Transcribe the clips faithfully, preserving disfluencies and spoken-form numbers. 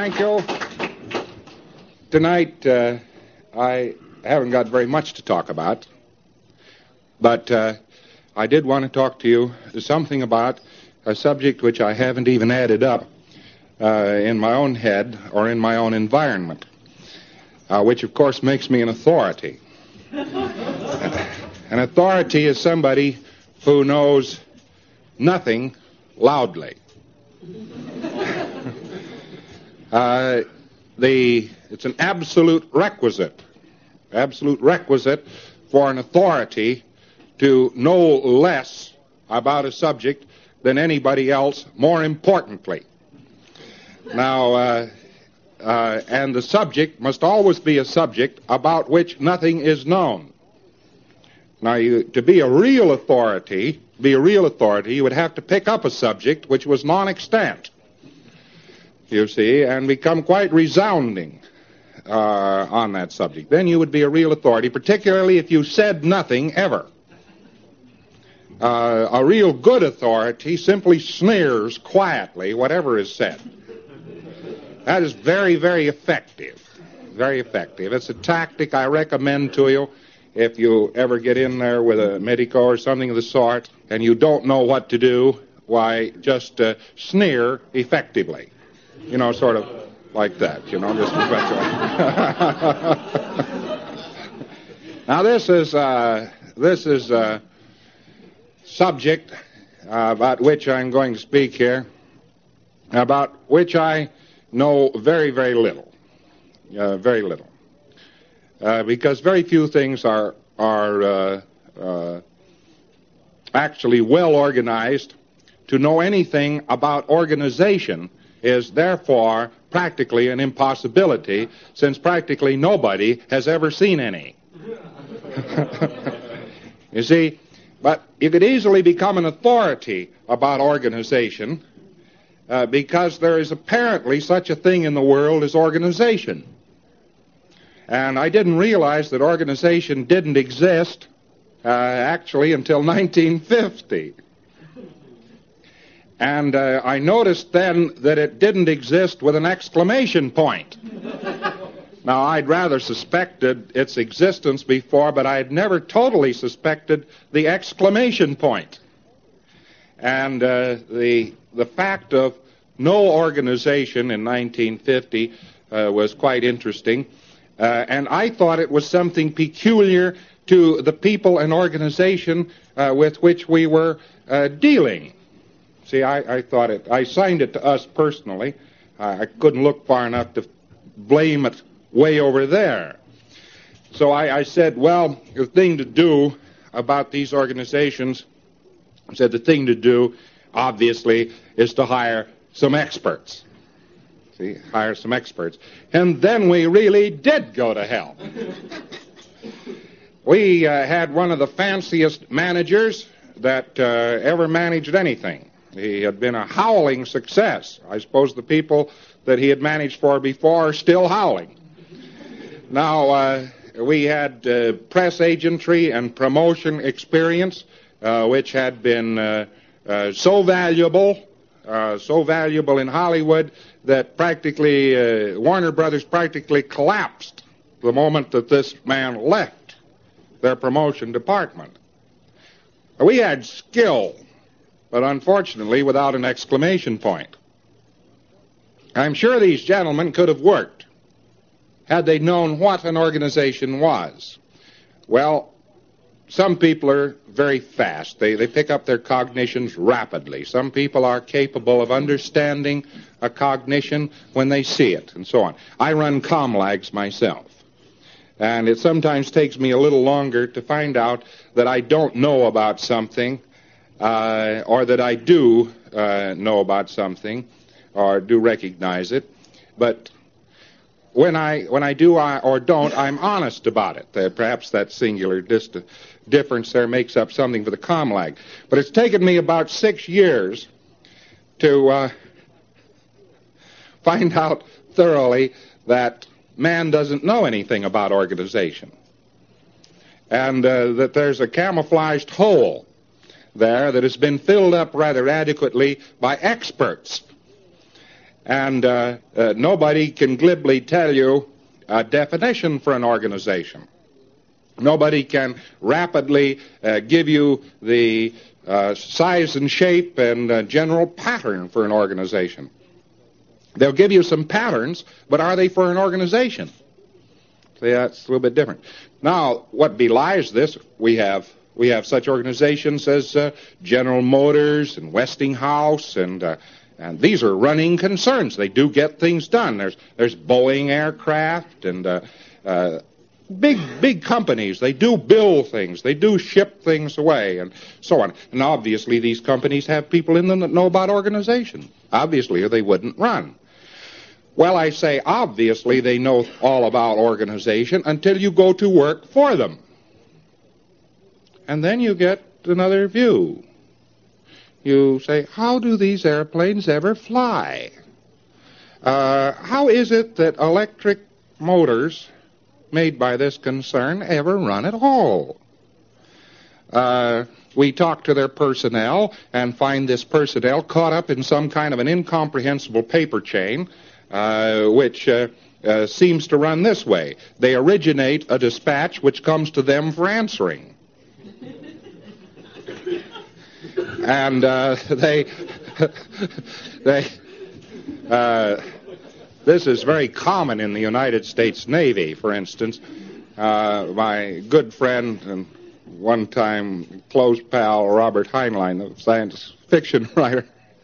thank you. Tonight, uh, I haven't got very much to talk about, but uh, I did want to talk to you something about a subject which I haven't even added up uh, in my own head or in my own environment, uh, which, of course, makes me an authority. An authority is somebody who knows nothing loudly. uh, the it's an absolute requisite, absolute requisite for an authority to know less about a subject than anybody else, more importantly. Now, uh, uh, and the subject must always be a subject about which nothing is known. Now, you, to be a real authority, be a real authority, you would have to pick up a subject which was non-extant, you see, and become quite resounding uh, on that subject. Then you would be a real authority, particularly if you said nothing ever. Uh, a real good authority simply sneers quietly whatever is said. That is very, very effective. Very effective. It's a tactic I recommend to you if you ever get in there with a medico or something of the sort and you don't know what to do. Why, just uh, sneer effectively. You know, sort of like that, you know, just Now, this is, uh, this is a subject uh, about which I'm going to speak here, about which I know very, very little, uh, very little, uh, because very few things are are uh, uh, actually well organized. To know anything about organization is therefore practically an impossibility, since practically nobody has ever seen any. You see, but you could easily become an authority about organization uh, because there is apparently such a thing in the world as organization. And I didn't realize that organization didn't exist uh, actually until nineteen fifty. And uh, I noticed then that it didn't exist with an exclamation point. Now, I'd rather suspected its existence before, but I had never totally suspected the exclamation point. And uh, the the fact of no organization in nineteen fifty uh, was quite interesting. Uh, and I thought it was something peculiar to the people and organization uh, with which we were uh, dealing. See, I, I thought it, I signed it to us personally. Uh, I couldn't look far enough to blame it way over there. So I, I said, well, the thing to do about these organizations, I said the thing to do, obviously, is to hire some experts. See, hire some experts. And then we really did go to hell. We uh, had one of the fanciest managers that uh, ever managed anything. He had been a howling success. I suppose the people that he had managed for before are still howling. Now, uh, we had uh, press agentry and promotion experience, uh, which had been uh, uh, so valuable, uh, so valuable in Hollywood that practically uh, Warner Brothers practically collapsed the moment that this man left their promotion department. We had skill, but unfortunately without an exclamation point. I'm sure these gentlemen could have worked had they known what an organization was. Well, some people are very fast. They, they pick up their cognitions rapidly. Some people are capable of understanding a cognition when they see it, and so on. I run Comlags myself. And it sometimes takes me a little longer to find out that I don't know about something, uh, or that I do uh, know about something, or do recognize it. But when I when I do I, or don't, I'm honest about it. Uh, perhaps that singular dist- difference there makes up something for the Comlag. But it's taken me about six years to uh, find out thoroughly that man doesn't know anything about organization, and uh, that there's a camouflaged hole there that has been filled up rather adequately by experts. And uh, uh, nobody can glibly tell you a definition for an organization. Nobody can rapidly uh, give you the uh, size and shape and uh, general pattern for an organization. They'll give you some patterns, but are they for an organization? See, that's a little bit different. Now, what belies this, we have we have such organizations as uh, General Motors and Westinghouse, and uh, and these are running concerns. They do get things done. There's there's Boeing Aircraft and uh, uh, big big companies. They do build things. They do ship things away, and so on. And obviously, these companies have people in them that know about organization. Obviously, or they wouldn't run. Well, I say obviously they know all about organization until you go to work for them. And then you get another view. You say, how do these airplanes ever fly? Uh, how is it that electric motors made by this concern ever run at all? Uh, we talk to their personnel and find this personnel caught up in some kind of an incomprehensible paper chain, Uh, which uh, uh, seems to run this way. They originate a dispatch which comes to them for answering. And uh, they, they, uh, this is very common in the United States Navy, for instance. Uh, my good friend and one-time close pal, Robert Heinlein, the science fiction writer,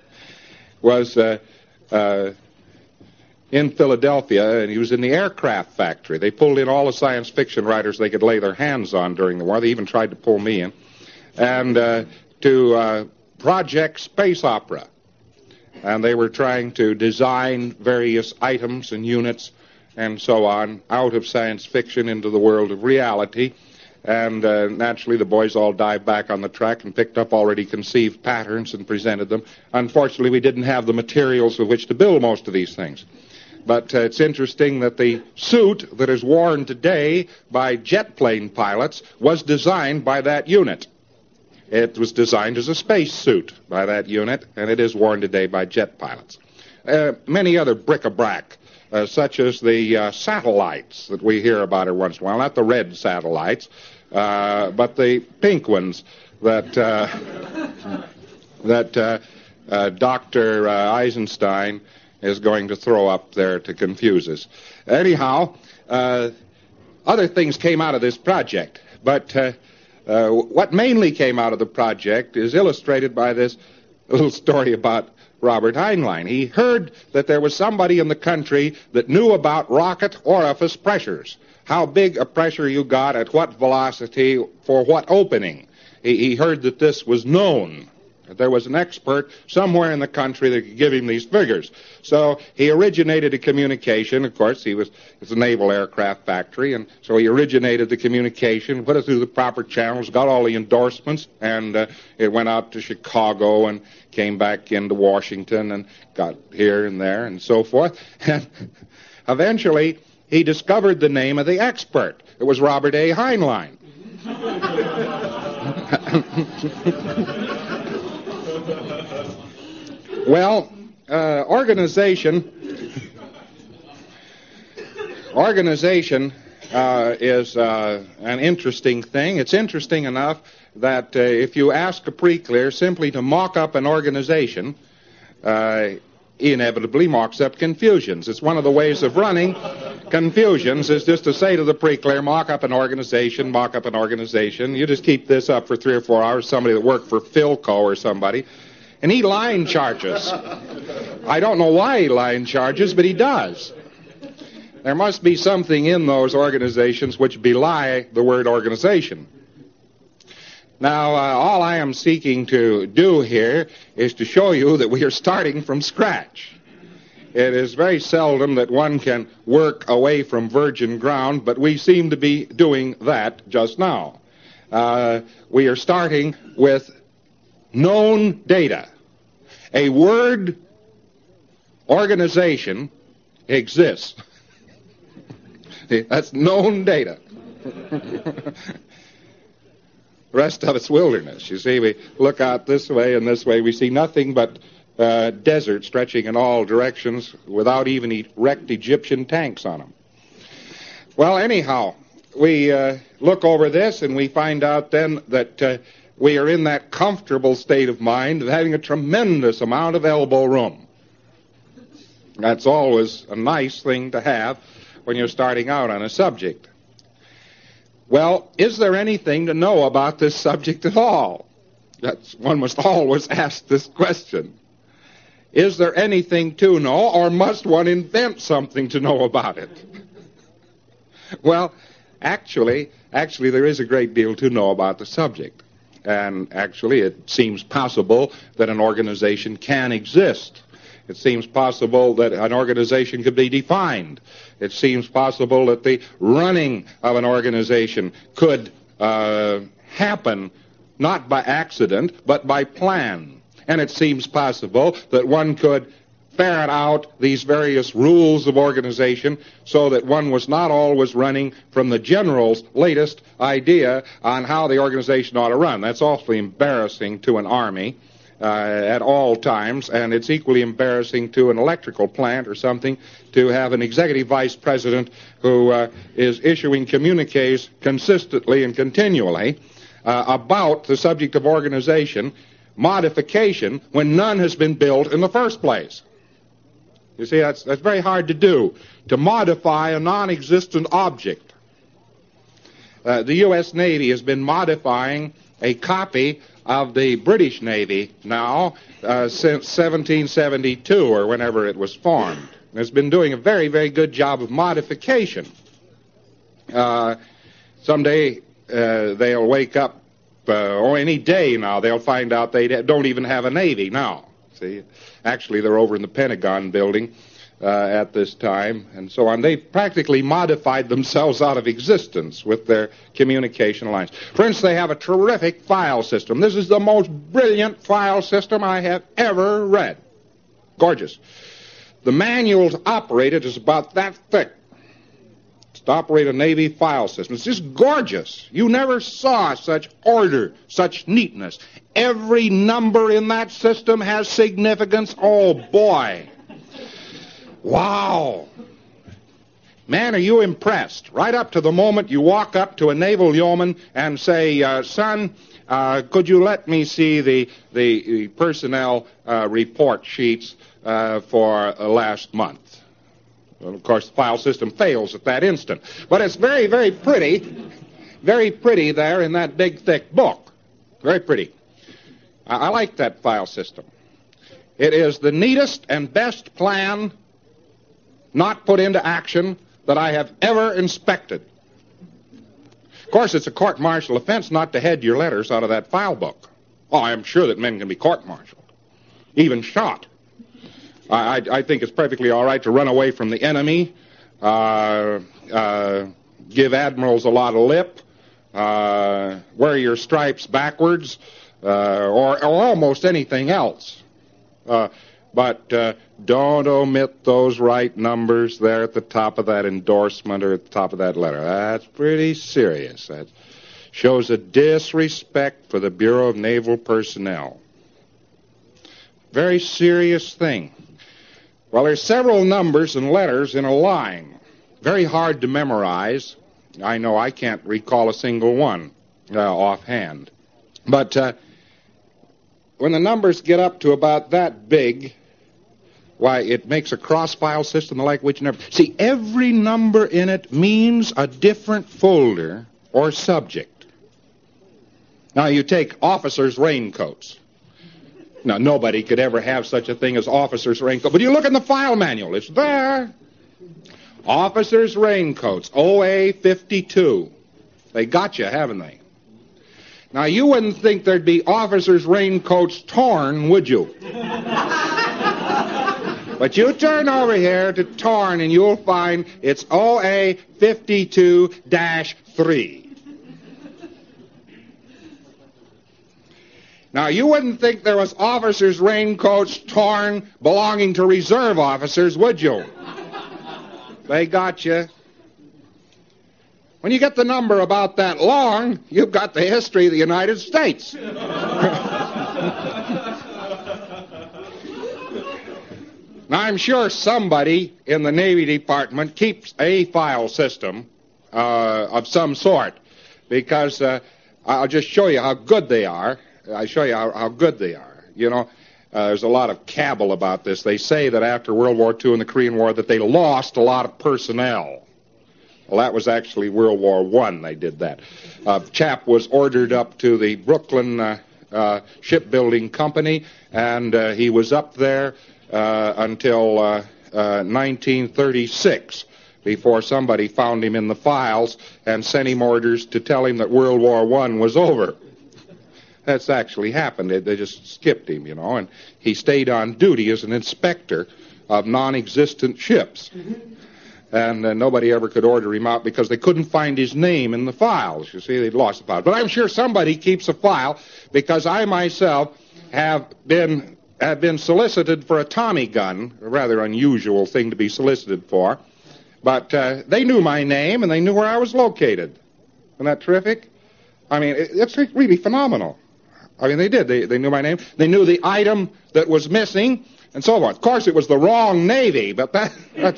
was uh, uh, in Philadelphia, and he was in the aircraft factory. They pulled in all the science fiction writers they could lay their hands on during the war. They even tried to pull me in. And uh, to uh, project space opera. And they were trying to design various items and units and so on out of science fiction into the world of reality. And uh, naturally, the boys all dived back on the track and picked up already conceived patterns and presented them. Unfortunately, we didn't have the materials with which to build most of these things. But uh, it's interesting that the suit that is worn today by jet plane pilots was designed by that unit. It was designed as a space suit by that unit, and it is worn today by jet pilots. Uh, many other bric-a-brac, uh, such as the uh, satellites that we hear about every once in a while, not the red satellites, uh, but the pink ones that uh, that uh, uh, Doctor Uh, Eisenstein is going to throw up there to confuse us. Anyhow, uh, other things came out of this project, but uh, uh, what mainly came out of the project is illustrated by this little story about Robert Heinlein. He heard that there was somebody in the country that knew about rocket orifice pressures, how big a pressure you got at what velocity for what opening. He, he heard that this was known. There was an expert somewhere in the country that could give him these figures. So he originated a communication. Of course, he was it's a naval aircraft factory, and so he originated the communication, put it through the proper channels, got all the endorsements, and uh, it went out to Chicago and came back into Washington and got here and there and so forth. And eventually, he discovered the name of the expert. It was Robert A. Heinlein. Well, uh, organization, organization uh, is uh, an interesting thing. It's interesting enough that uh, if you ask a pre-clear simply to mock up an organization, uh, inevitably mocks up confusions. It's one of the ways of running confusions is just to say to the pre-clear, mock up an organization, mock up an organization. You just keep this up for three or four hours, somebody that worked for Philco or somebody. And he line charges. I don't know why he line charges, but he does. There must be something in those organizations which belie the word organization. Now, uh, all I am seeking to do here is to show you that we are starting from scratch. It is very seldom that one can work away from virgin ground, but we seem to be doing that just now. Uh, we are starting with known data. A word organization exists. That's known data. The rest of it's wilderness. You see, we look out this way and this way. We see nothing but uh, desert stretching in all directions without even erect Egyptian tanks on them. Well, anyhow, we uh, look over this and we find out then that uh, we are in that comfortable state of mind of having a tremendous amount of elbow room. That's always a nice thing to have when you're starting out on a subject. Well, is there anything to know about this subject at all? That's, one must always ask this question. Is there anything to know, or must one invent something to know about it? Well, actually, actually there is a great deal to know about the subject. And actually it seems possible that an organization can exist. It seems possible that an organization could be defined. It seems possible that the running of an organization could uh, happen not by accident, but by plan. And it seems possible that one could ferret out these various rules of organization so that one was not always running from the general's latest idea on how the organization ought to run. That's awfully embarrassing to an army uh, at all times, and it's equally embarrassing to an electrical plant or something to have an executive vice president who uh, is issuing communiques consistently and continually uh, about the subject of organization modification when none has been built in the first place. You see, that's, that's very hard to do, to modify a non-existent object. Uh, the U S Navy has been modifying a copy of the British Navy now uh, since seventeen seventy-two, or whenever it was formed. It's been doing a very, very good job of modification. Uh, someday uh, they'll wake up, uh, or any day now, they'll find out they don't even have a Navy now. See, actually, they're over in the Pentagon building uh, at this time, and so on. They've practically modified themselves out of existence with their communication lines. For instance, they have a terrific file system. This is the most brilliant file system I have ever read. Gorgeous. The manual to operate it is about that thick. It's to operate a Navy file system. It's just gorgeous. You never saw such order, such neatness. Every number in that system has significance. Oh, boy. Wow. Man, are you impressed? Right up to the moment you walk up to a naval yeoman and say, uh, son, uh, could you let me see the, the, the personnel uh, report sheets uh, for uh, last month? Well, of course, the file system fails at that instant. But it's very, very pretty, very pretty there in that big, thick book. Very pretty. I, I like that file system. It is the neatest and best plan not put into action that I have ever inspected. Of course, it's a court-martial offense not to head your letters out of that file book. Oh, I'm sure that men can be court-martialed, even shot. I, I, I think it's perfectly all right to run away from the enemy, uh, uh, give admirals a lot of lip, uh, wear your stripes backwards, uh, or, or almost anything else. Uh, but uh, don't omit those right numbers there at the top of that endorsement or at the top of that letter. That's pretty serious. That shows a disrespect for the Bureau of Naval Personnel. Very serious thing. Well, there's several numbers and letters in a line. Very hard to memorize. I know I can't recall a single one uh, offhand. But uh, when the numbers get up to about that big, why, it makes a cross-file system like which never... See, every number in it means a different folder or subject. Now, you take officers' raincoats. Now, nobody could ever have such a thing as officers' raincoat. But you look in the file manual. It's there. Officers' raincoats, O A fifty-two. They got you, haven't they? Now, you wouldn't think there'd be officers' raincoats torn, would you? But you turn over here to torn, and you'll find it's O A fifty-two dash three. Now, you wouldn't think there was officers' raincoats torn belonging to reserve officers, would you? They got you. When you get the number about that long, you've got the history of the United States. Now, I'm sure somebody in the Navy Department keeps a file system uh, of some sort, because uh, I'll just show you how good they are. I'll show you how, how good they are. You know, uh, there's a lot of cavil about this. They say that after World War Two and the Korean War that they lost a lot of personnel. Well, that was actually World War One. They did that. A chap was ordered up to the Brooklyn uh, uh, Shipbuilding Company, and uh, he was up there uh, until uh, uh, nineteen thirty-six, before somebody found him in the files and sent him orders to tell him that World War One was over. That's actually happened. They, they just skipped him, you know, and he stayed on duty as an inspector of non-existent ships. And uh, nobody ever could order him out because they couldn't find his name in the files. You see, they'd lost the file. But I'm sure somebody keeps a file, because I myself have been have been solicited for a Tommy gun, a rather unusual thing to be solicited for. But uh, they knew my name, and they knew where I was located. Isn't that terrific? I mean, it, it's really phenomenal. I mean, they did. They, they knew my name. They knew the item that was missing, and so on. Of course, it was the wrong Navy, but that that's,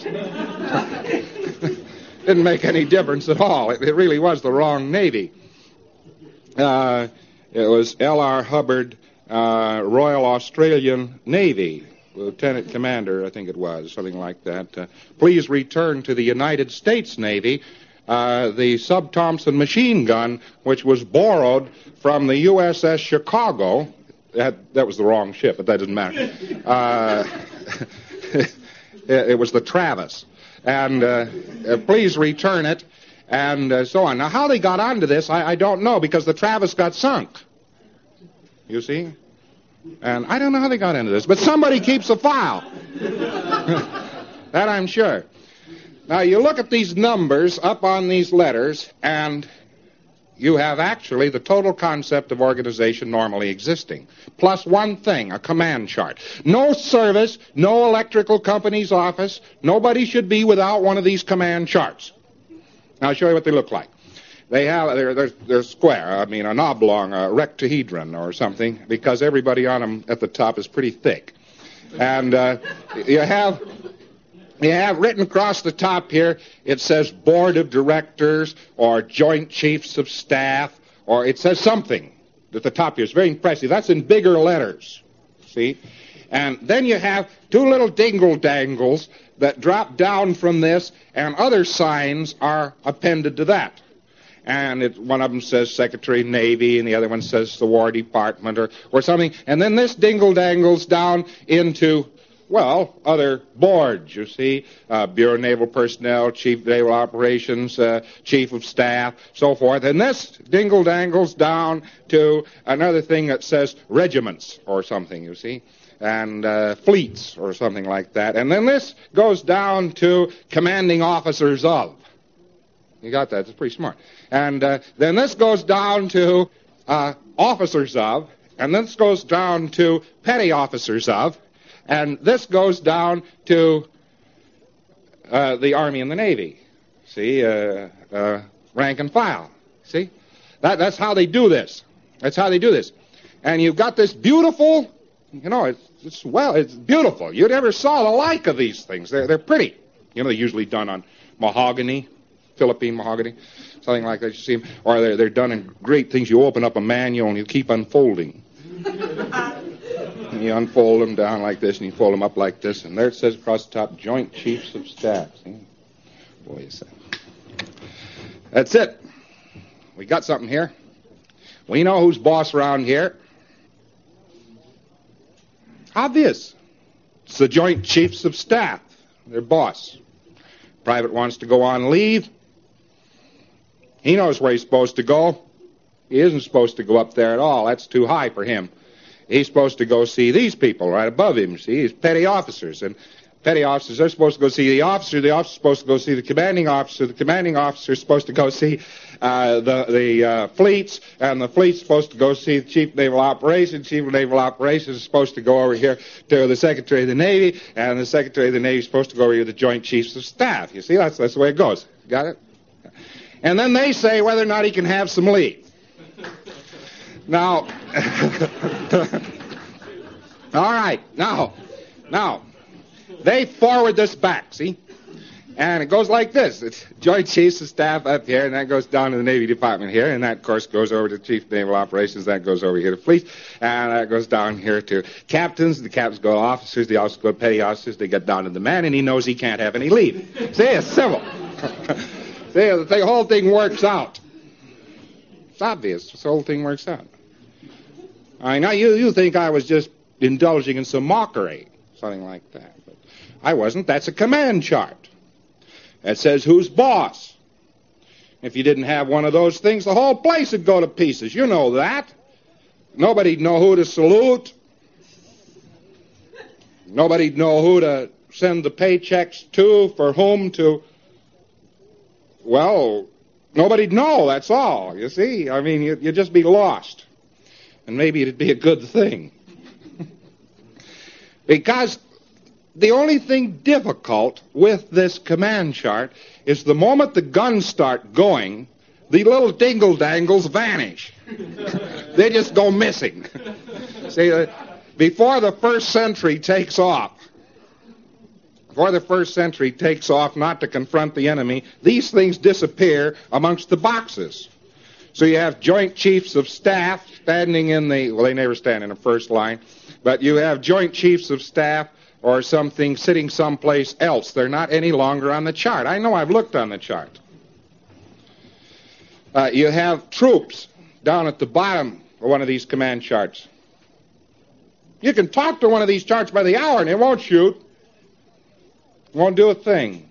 didn't make any difference at all. It, it really was the wrong Navy. Uh, it was L R Hubbard, uh, Royal Australian Navy. Lieutenant Commander, I think it was, something like that. Uh, please return to the United States Navy uh, the Sub-Thompson machine gun, which was borrowed from the U S S Chicago. That, that was the wrong ship, but that doesn't matter. Uh, it, it was the Travis. And uh, uh, please return it, and uh, so on. Now, how they got onto this, I, I don't know, because the Travis got sunk. You see? And I don't know how they got into this, but somebody keeps a file. That I'm sure. Now, you look at these numbers up on these letters, and you have actually the total concept of organization normally existing, plus one thing, a command chart. No service, no electrical company's office, nobody should be without one of these command charts. Now, I'll show you what they look like. They have, they're, they're, they're square, I mean, an oblong, a rectahedron or something, because everybody on them at the top is pretty thick. And uh, you have... You have written across the top here, it says Board of Directors or Joint Chiefs of Staff, or it says something at the top here. It's very impressive. That's in bigger letters, see? And then you have two little dingle-dangles that drop down from this, and other signs are appended to that. And it, one of them says Secretary of Navy, and the other one says the War Department or, or something. And then this dingle-dangles down into... well, other boards, you see, uh, Bureau of Naval Personnel, Chief of Naval Operations, uh, Chief of Staff, so forth. And this dingle-dangles down to another thing that says regiments or something, you see, and uh, fleets or something like that. And then this goes down to commanding officers of. You got that? It's pretty smart. And uh, then this goes down to uh, officers of, and this goes down to petty officers of, and this goes down to uh, the Army and the Navy. See, uh, uh, rank and file. See, that, that's how they do this. That's how they do this. And you've got this beautiful, you know, it's, it's well, it's beautiful. You never saw the like of these things. They're they're pretty. You know, they're usually done on mahogany, Philippine mahogany, something like that. You see them, or they're they're done in great things. You open up a manual and you keep unfolding. You unfold them down like this, and you fold them up like this, and there it says across the top, Joint Chiefs of Staff. See? Boy, you say. That's it. We got something here. We know who's boss around here. Obvious. It's the Joint Chiefs of Staff. They're boss. Private wants to go on leave. He knows where he's supposed to go. He isn't supposed to go up there at all. That's too high for him. He's supposed to go see these people right above him, see? He's petty officers. And petty officers, they're supposed to go see the officer. The officer's supposed to go see the commanding officer. The commanding officer's supposed to go see uh, the, the uh, fleets. And the fleet's supposed to go see the Chief of Naval Operations. Chief of Naval Operations is supposed to go over here to the Secretary of the Navy. And the Secretary of the Navy is supposed to go over here to the Joint Chiefs of Staff. You see, that's, that's the way it goes. Got it? And then they say whether or not he can have some leave. Now, all right, now, now, they forward this back, see? And it goes like this. It's Joint Chiefs of Staff up here, and that goes down to the Navy Department here, and that, of course, goes over to Chief of Naval Operations. That goes over here to Fleet, and that goes down here to captains. The captains go to officers. The officers go to petty officers. They get down to the man, and he knows he can't have any leave. See, it's civil. See, the, thing, the whole thing works out. It's obvious. The whole thing works out. I know you, you think I was just indulging in some mockery, something like that. But I wasn't. That's a command chart. That says who's boss. If you didn't have one of those things, the whole place would go to pieces. You know that. Nobody'd know who to salute. Nobody'd know who to send the paychecks to, for whom to. Well, nobody'd know, that's all, you see. I mean, you'd, you'd just be lost. And maybe it'd be a good thing. Because the only thing difficult with this command chart is the moment the guns start going, the little dingle-dangles vanish. They just go missing. See, uh, before the first sentry takes off, before the first sentry takes off not to confront the enemy, these things disappear amongst the boxes. So you have Joint Chiefs of Staff standing in the, well, they never stand in the first line, but you have Joint Chiefs of Staff or something sitting someplace else. They're not any longer on the chart. I know I've looked on the chart. Uh, you have troops down at the bottom of one of these command charts. You can talk to one of these charts by the hour and it won't shoot. It won't do a thing.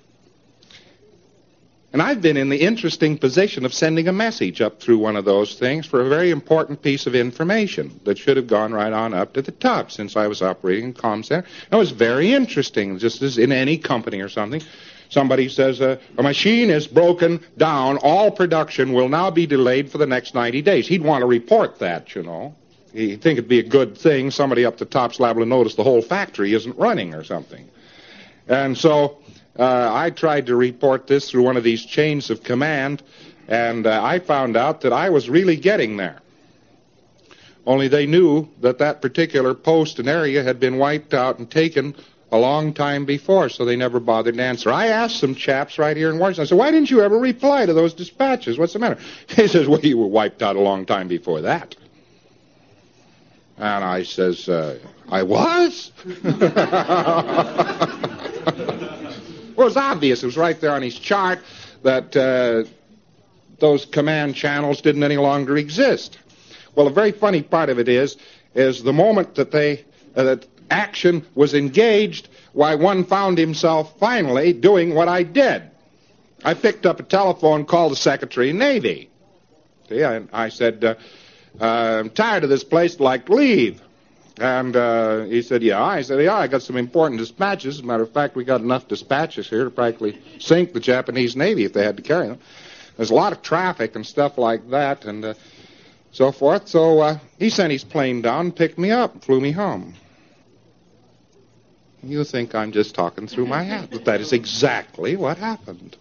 And I've been in the interesting position of sending a message up through one of those things for a very important piece of information that should have gone right on up to the top since I was operating in comm center. It was very interesting, just as in any company or something. Somebody says, uh, a machine is broken down, all production will now be delayed for the next ninety days. He'd want to report that, you know. He'd think it'd be a good thing. Somebody up the top's liable to notice the whole factory isn't running or something. And so Uh, I tried to report this through one of these chains of command, and uh, I found out that I was really getting there. Only they knew that that particular post and area had been wiped out and taken a long time before, so they never bothered to answer. I asked some chaps right here in Washington, I said, why didn't you ever reply to those dispatches? What's the matter? He says, well, you were wiped out a long time before that. And I says, uh, I was? Well, it was obvious. It was right there on his chart that uh, those command channels didn't any longer exist. Well, the very funny part of it is, is the moment that they uh, that action was engaged, why one found himself finally doing what I did. I picked up a telephone, called the Secretary of Navy. See, I, I said, uh, uh, I'm tired of this place, I'd like to leave. And uh, he said, yeah. I said, yeah, I got some important dispatches. As a matter of fact, we got enough dispatches here to practically sink the Japanese Navy if they had to carry them. There's a lot of traffic and stuff like that and uh, so forth. So uh, he sent his plane down, picked me up, and flew me home. You think I'm just talking through my hat, but that is exactly what happened.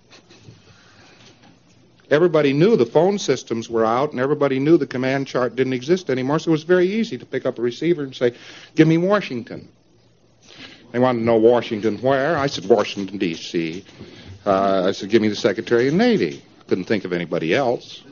Everybody knew the phone systems were out, and everybody knew the command chart didn't exist anymore, so it was very easy to pick up a receiver and say, give me Washington. They wanted to know Washington where. I said, Washington, D C Uh, I said, give me the Secretary of Navy. Couldn't think of anybody else.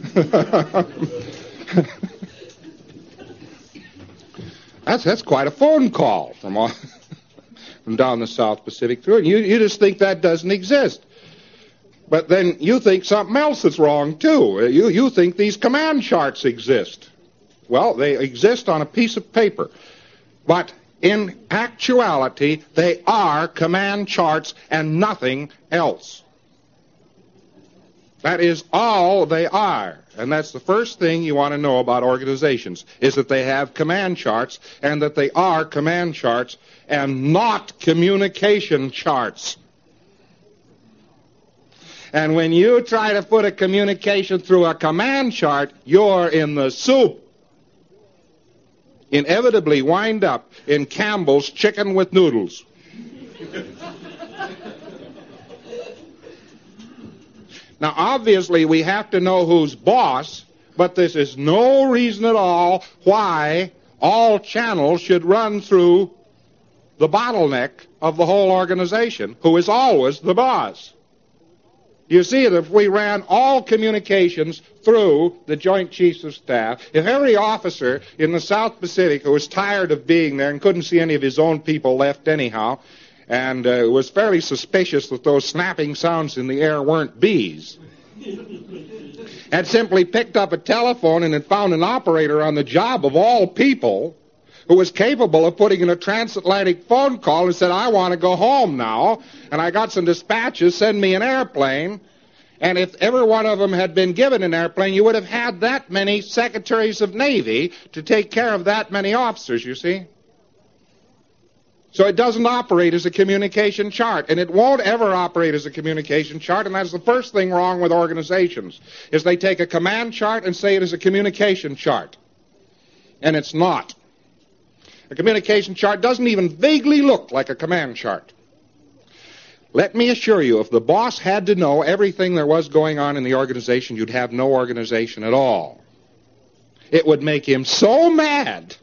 that's that's quite a phone call from, all, from down the South Pacific through, and you, you just think that doesn't exist. But then you think something else is wrong, too. You, you think these command charts exist. Well, they exist on a piece of paper. But in actuality, they are command charts and nothing else. That is all they are. And that's the first thing you want to know about organizations, is that they have command charts and that they are command charts and not communication charts. And when you try to put a communication through a command chart, you're in the soup. Inevitably wind up in Campbell's chicken with noodles. Now, obviously, we have to know who's boss, but this is no reason at all why all channels should run through the bottleneck of the whole organization, who is always the boss. You see that if we ran all communications through the Joint Chiefs of Staff, if every officer in the South Pacific who was tired of being there and couldn't see any of his own people left anyhow, and uh, was fairly suspicious that those snapping sounds in the air weren't bees, had simply picked up a telephone and had found an operator on the job of all people who was capable of putting in a transatlantic phone call and said, I want to go home now, and I got some dispatches, send me an airplane. And if every one of them had been given an airplane, you would have had that many secretaries of Navy to take care of that many officers, you see. So it doesn't operate as a communication chart, and it won't ever operate as a communication chart, and that's the first thing wrong with organizations, is they take a command chart and say it is a communication chart. And it's not. A communication chart doesn't even vaguely look like a command chart. Let me assure you, if the boss had to know everything there was going on in the organization, you'd have no organization at all. It would make him so mad.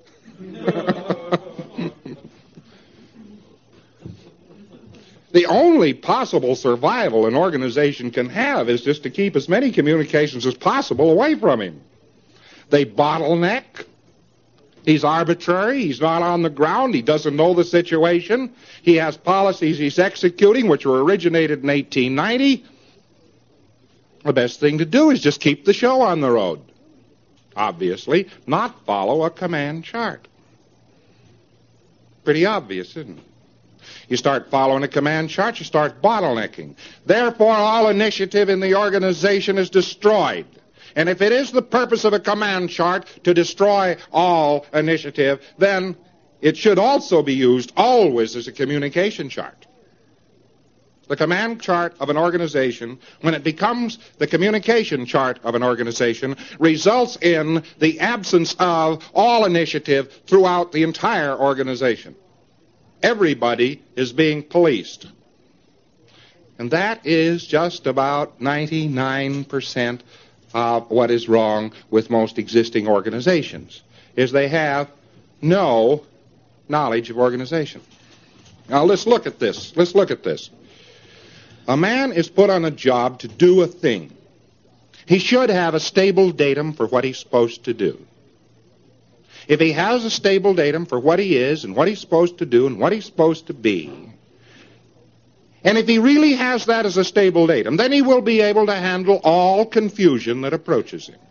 The only possible survival an organization can have is just to keep as many communications as possible away from him. They bottleneck. He's arbitrary. He's not on the ground. He doesn't know the situation. He has policies he's executing which were originated in eighteen ninety. The best thing to do is just keep the show on the road. Obviously, not follow a command chart. Pretty obvious, isn't it? You start following a command chart, you start bottlenecking. Therefore, all initiative in the organization is destroyed. And if it is the purpose of a command chart to destroy all initiative, then it should also be used always as a communication chart. The command chart of an organization, when it becomes the communication chart of an organization, results in the absence of all initiative throughout the entire organization. Everybody is being policed. And that is just about ninety-nine percent of what is wrong with most existing organizations, is they have no knowledge of organization. Now let's look at this. Let's look at this. A man is put on a job to do a thing. He should have a stable datum for what he's supposed to do. If he has a stable datum for what he is and what he's supposed to do and what he's supposed to be, and if he really has that as a stable datum, then he will be able to handle all confusion that approaches him.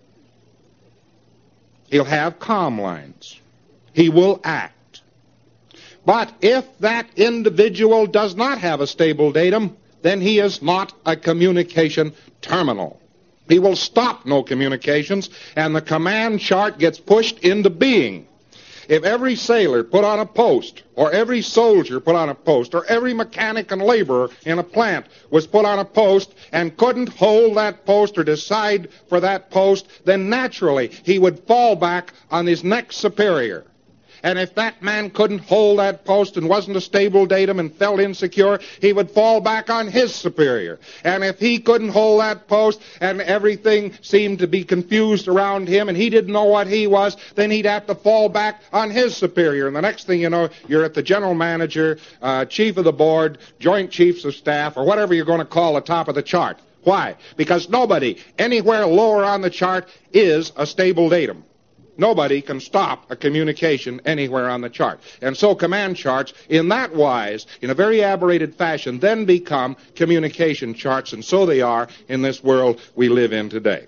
He'll have calm lines. He will act. But if that individual does not have a stable datum, then he is not a communication terminal. He will stop no communications, and the command chart gets pushed into being. If every sailor put on a post, or every soldier put on a post, or every mechanic and laborer in a plant was put on a post and couldn't hold that post or decide for that post, then naturally he would fall back on his next superior. And if that man couldn't hold that post and wasn't a stable datum and felt insecure, he would fall back on his superior. And if he couldn't hold that post and everything seemed to be confused around him and he didn't know what he was, then he'd have to fall back on his superior. And the next thing you know, you're at the general manager, uh, chief of the board, joint chiefs of staff, or whatever you're going to call the top of the chart. Why? Because nobody anywhere lower on the chart is a stable datum. Nobody can stop a communication anywhere on the chart. And so command charts, in that wise, in a very aberrated fashion, then become communication charts, and so they are in this world we live in today.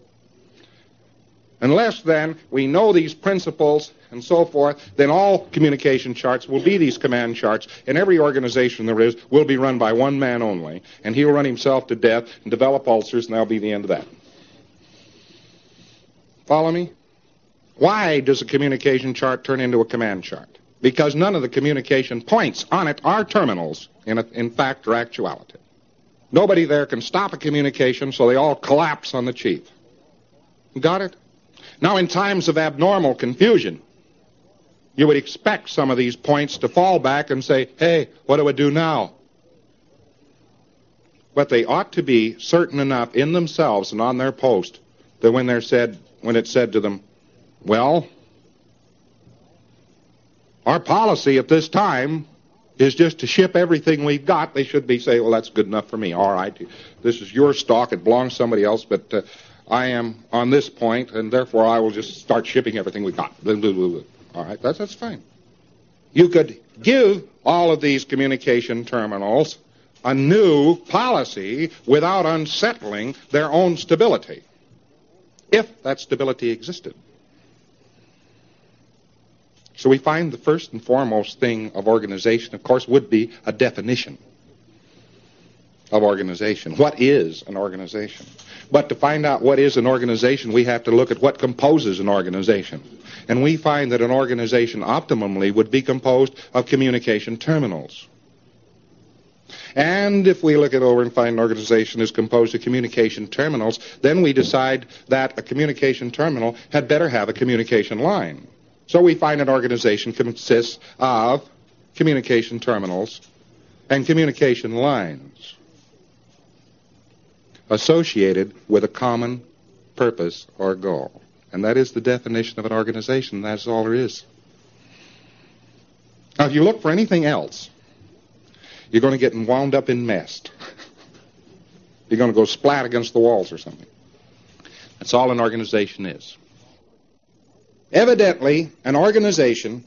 Unless, then, we know these principles and so forth, then all communication charts will be these command charts, and every organization there is will be run by one man only, and he'll run himself to death and develop ulcers, and that'll be the end of that. Follow me? Why does a communication chart turn into a command chart? Because none of the communication points on it are terminals in, a, in fact or actuality. Nobody there can stop a communication, so they all collapse on the chief. Got it? Now, in times of abnormal confusion, you would expect some of these points to fall back and say, hey, what do I do now? But they ought to be certain enough in themselves and on their post that when they're said, when it's said to them, well, Our policy at this time is just to ship everything we've got. They should be saying, well, that's good enough for me. All right, this is your stock. It belongs to somebody else, but uh, I am on this point, and therefore I will just start shipping everything we've got. All right, that's, that's fine. You could give all of these communication terminals a new policy without unsettling their own stability, if that stability existed. So we find the first and foremost thing of organization, of course, would be a definition of organization. What is an organization? But to find out what is an organization, we have to look at what composes an organization. And we find that an organization optimally would be composed of communication terminals. And if we look it over and find an organization is composed of communication terminals, then we decide that a communication terminal had better have a communication line. So we find an organization consists of communication terminals and communication lines associated with a common purpose or goal. And that is the definition of an organization. That's all there is. Now, if you look for anything else, you're going to get wound up in mess. You're going to go splat against the walls or something. That's all an organization is. Evidently, an organization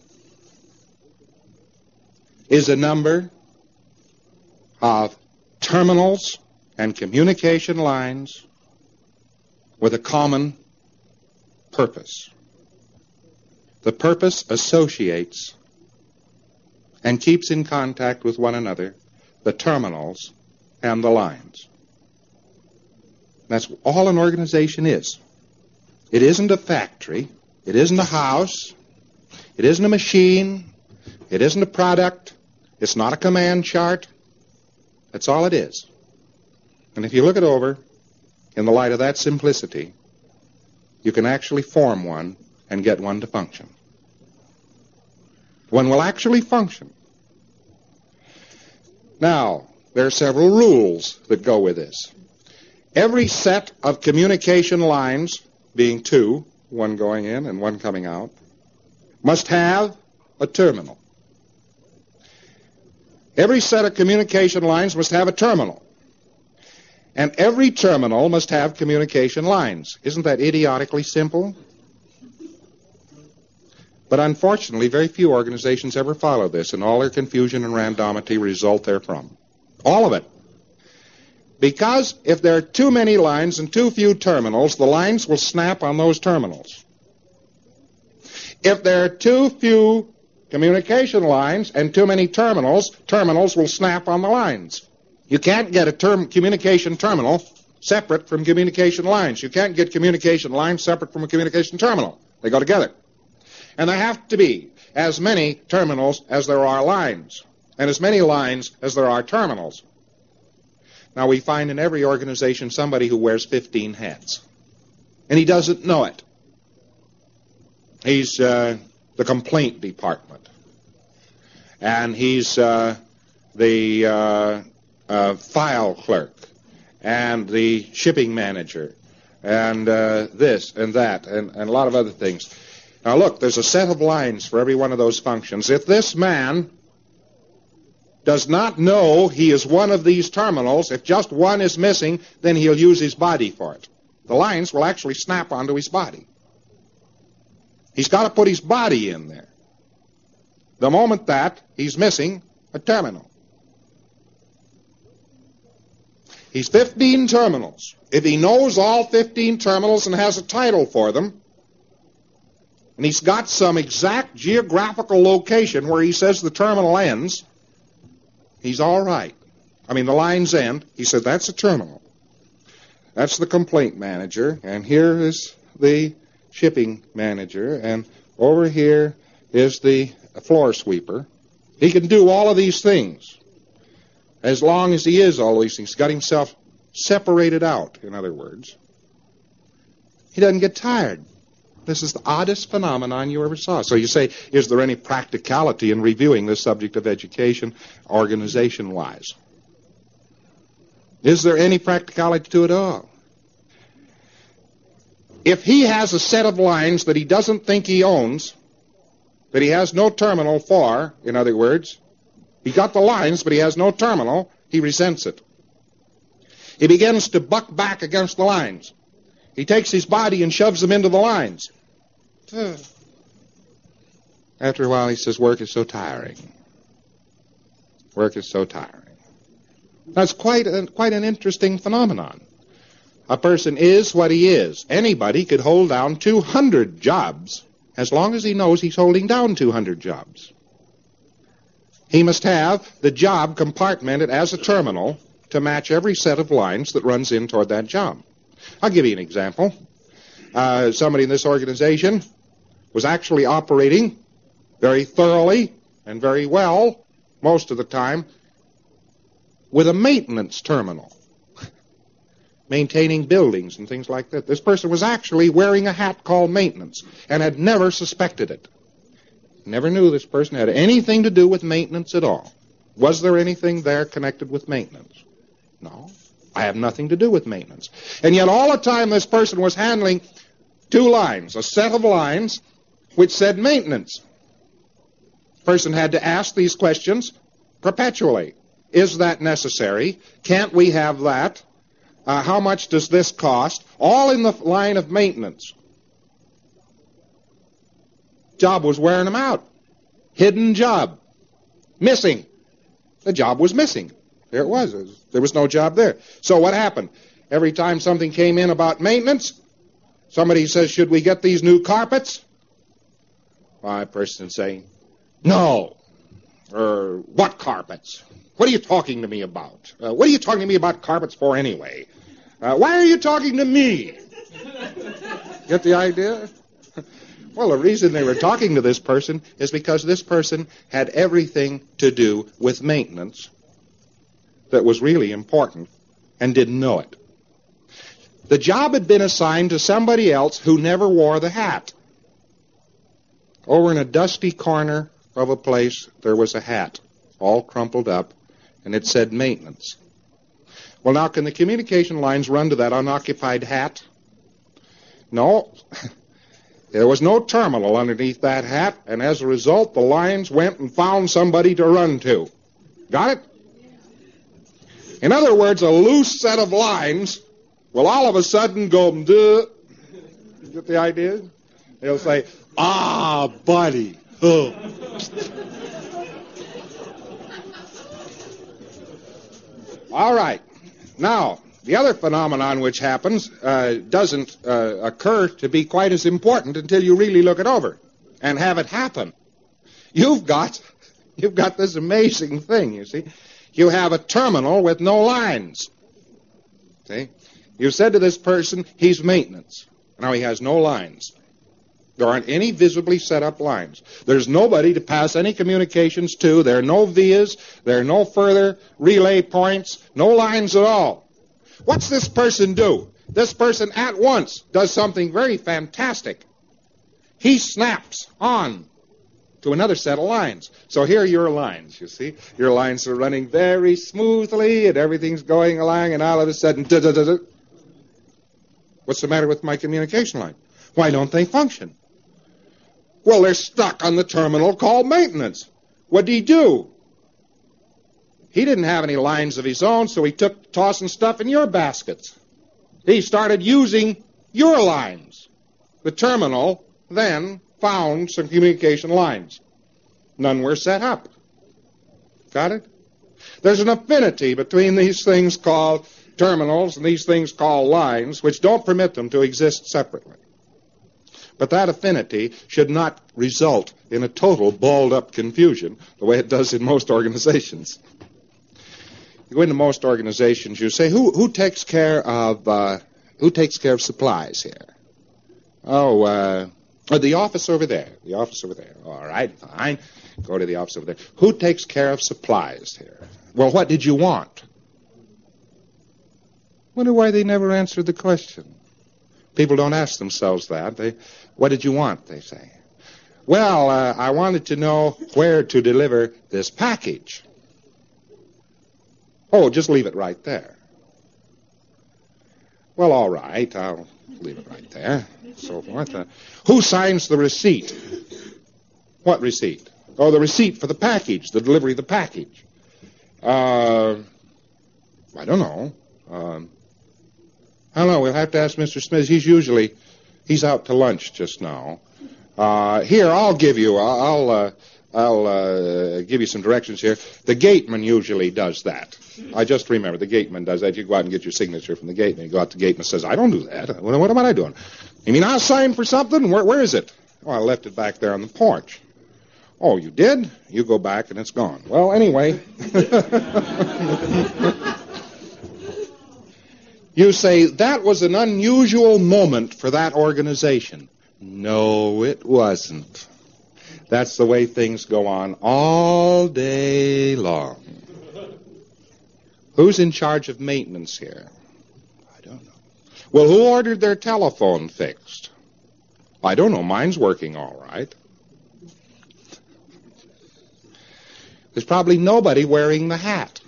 is a number of terminals and communication lines with a common purpose. The purpose associates and keeps in contact with one another the terminals and the lines. That's all an organization is. It isn't a factory. It isn't a house. It isn't a machine. It isn't a product. It's not a command chart. That's all it is. And if you look it over in the light of that simplicity, you can actually form one and get one to function. One will actually function. Now, there are several rules that go with this. Every set of communication lines, being two, one going in and one coming out, must have a terminal. Every set of communication lines must have a terminal. And every terminal must have communication lines. Isn't that idiotically simple? But unfortunately, very few organizations ever follow this, and all their confusion and randomity result therefrom. All of it. Because if there are too many lines and too few terminals, the lines will snap on those terminals. If there are too few communication lines and too many terminals, terminals will snap on the lines. You can't get a term communication terminal separate from communication lines. You can't get communication lines separate from a communication terminal. They go together. And there have to be as many terminals as there are lines, and as many lines as there are terminals. Now, we find in every organization somebody who wears fifteen hats, and he doesn't know it. He's uh, the complaint department, and he's uh, the uh, uh, file clerk, and the shipping manager, and uh, this and that, and, and a lot of other things. Now, look, there's a set of lines for every one of those functions. If this man does not know he is one of these terminals, if just one is missing, then he'll use his body for it. The lines will actually snap onto his body. He's got to put his body in there. The moment that he's missing a terminal. He's fifteen terminals. If he knows all fifteen terminals and has a title for them, and he's got some exact geographical location where he says the terminal ends, he's all right. I mean, the lines end. He said, that's a terminal. That's the complaint manager, and here is the shipping manager, and over here is the floor sweeper. He can do all of these things as long as he is all these things. He's got himself separated out, in other words. He doesn't get tired. This is the oddest phenomenon you ever saw. So you say, is there any practicality in reviewing this subject of education organization-wise? Is there any practicality to it at all? If he has a set of lines that he doesn't think he owns, that he has no terminal for, in other words, he got the lines, but he has no terminal, he resents it. He begins to buck back against the lines. He takes his body and shoves them into the lines. After a while, he says, work is so tiring. Work is so tiring. That's quite a, quite an interesting phenomenon. A person is what he is. Anybody could hold down two hundred jobs as long as he knows he's holding down two hundred jobs. He must have the job compartmented as a terminal to match every set of lines that runs in toward that job. I'll give you an example. Uh, somebody in this organization was actually operating very thoroughly and very well, most of the time, with a maintenance terminal, maintaining buildings and things like that. This person was actually wearing a hat called maintenance and had never suspected it. Never knew this person had anything to do with maintenance at all. Was there anything there connected with maintenance? No. I have nothing to do with maintenance. And yet all the time this person was handling two lines, a set of lines which said maintenance. The person had to ask these questions perpetually. Is that necessary? Can't we have that? Uh, how much does this cost? All in the line of maintenance. Job was wearing him out. Hidden job. Missing. The job was missing. There it was. There was no job there. So what happened? Every time something came in about maintenance, somebody says, should we get these new carpets? Why, a person would say, no. Or, what carpets? What are you talking to me about? Uh, what are you talking to me about carpets for anyway? Uh, why are you talking to me? Get the idea? Well, the reason they were talking to this person is because this person had everything to do with maintenance that was really important and didn't know it. The job had been assigned to somebody else who never wore the hat. Over in a dusty corner of a place, there was a hat, all crumpled up, and it said maintenance. Well, now, can the communication lines run to that unoccupied hat? No. There was no terminal underneath that hat, and as a result, the lines went and found somebody to run to. Got it? In other words, a loose set of lines will all of a sudden go, duh. You get the idea? They'll say, ah, buddy. Oh. All right. Now, the other phenomenon which happens uh, doesn't uh, occur to be quite as important until you really look it over and have it happen. You've got, you've got this amazing thing, you see. You have a terminal with no lines. See? You said to this person, he's maintenance. Now he has no lines. There aren't any visibly set up lines. There's nobody to pass any communications to. There are no vias. There are no further relay points. No lines at all. What's this person do? This person at once does something very fantastic. He snaps on to another set of lines. So here are your lines, you see. Your lines are running very smoothly and everything's going along, and all of a sudden, da-da-da-da. What's the matter with my communication line? Why don't they function? Well, they're stuck on the terminal called maintenance. What did he do? He didn't have any lines of his own, so he took tossing stuff in your baskets. He started using your lines. The terminal then found some communication lines. None were set up. Got it? There's an affinity between these things called terminals and these things called lines, which don't permit them to exist separately. But that affinity should not result in a total balled-up confusion, the way it does in most organizations. You go into most organizations, you say, who who takes care of uh, who takes care of supplies here? Oh, uh, oh, the office over there. The office over there. All right, fine. Go to the office over there. Who takes care of supplies here? Well, what did you want? Wonder why they never answered the question. People don't ask themselves that. They, what did you want, they say. Well, uh, I wanted to know where to deliver this package. Oh, just leave it right there. Well, all right, I'll leave it right there, so forth. Uh, who signs the receipt? What receipt? Oh, the receipt for the package, the delivery of the package. Uh, I don't know. Um, I don't know. We'll have to ask Mister Smith. He's usually, he's out to lunch just now. Uh, here, I'll give you, I'll, uh, I'll uh, give you some directions here. The gateman usually does that. I just remember the gateman does that. You go out and get your signature from the gateman. You go out to the gateman and says, I don't do that. What, what am I doing? You mean I'll sign for something? Where, where is it? Oh, I left it back there on the porch. Oh, you did? You go back and it's gone. Well, anyway. You say, that was an unusual moment for that organization. No, it wasn't. That's the way things go on all day long. Who's in charge of maintenance here? I don't know. Well, who ordered their telephone fixed? I don't know. Mine's working all right. There's probably nobody wearing the hat.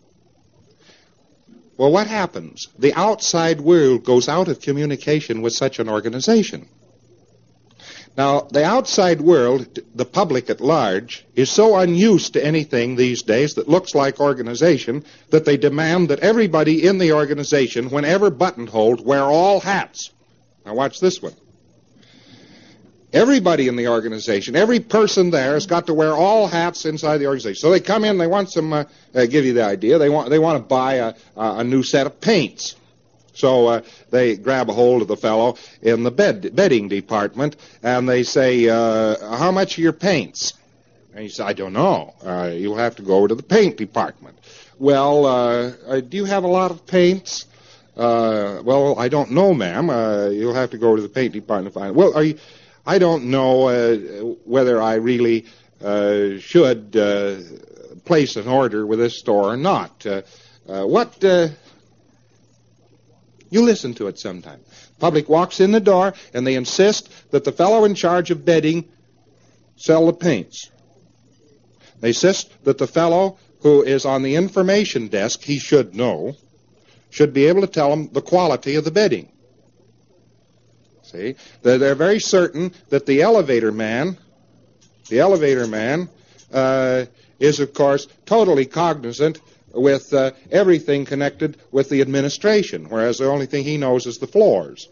Well, what happens? The outside world goes out of communication with such an organization. Now, the outside world, the public at large, is so unused to anything these days that looks like organization that they demand that everybody in the organization, whenever buttonholed, wear all hats. Now, watch this one. Everybody in the organization, every person there has got to wear all hats inside the organization. So they come in, they want some, uh, uh, give you the idea, they want they want to buy a, uh, a new set of paints. So uh, they grab a hold of the fellow in the bed, bedding department, and they say, uh, how much are your paints? And he says, I don't know. Uh, you'll have to go over to the paint department. Well, uh, uh, do you have a lot of paints? Uh, well, I don't know, ma'am. Uh, you'll have to go over to the paint department to find it. Well, are you... I don't know uh, whether I really uh, should uh, place an order with this store or not. Uh, uh, what... Uh, you listen to it sometime. Public walks in the door, and they insist that the fellow in charge of bedding sell the paints. They insist that the fellow who is on the information desk, he should know, should be able to tell them the quality of the bedding. See? They're, they're very certain that the elevator man, the elevator man, uh, is, of course, totally cognizant with uh, everything connected with the administration, whereas the only thing he knows is the floors.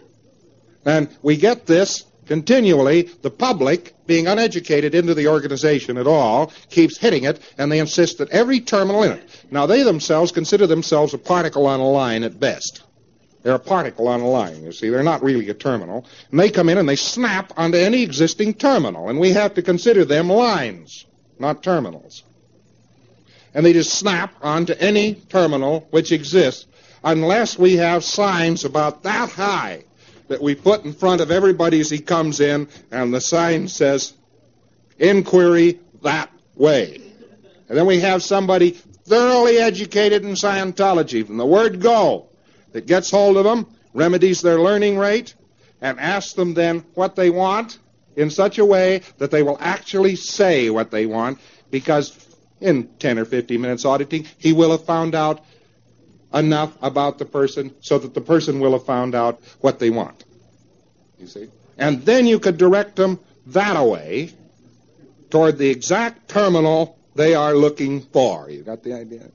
And we get this continually. The public, being uneducated into the organization at all, keeps hitting it, and they insist that every terminal in it. Now, they themselves consider themselves a particle on a line at best. They're a particle on a line, you see. They're not really a terminal. And they come in and they snap onto any existing terminal, and we have to consider them lines, not terminals. And they just snap onto any terminal which exists unless we have signs about that high that we put in front of everybody as he comes in, and the sign says, inquiry that way. And then we have somebody thoroughly educated in Scientology from the word go that gets hold of them, remedies their learning rate, and asks them then what they want in such a way that they will actually say what they want, because in ten or fifteen minutes auditing, he will have found out enough about the person so that the person will have found out what they want. You see? And then you could direct them that way toward the exact terminal they are looking for. You got the idea?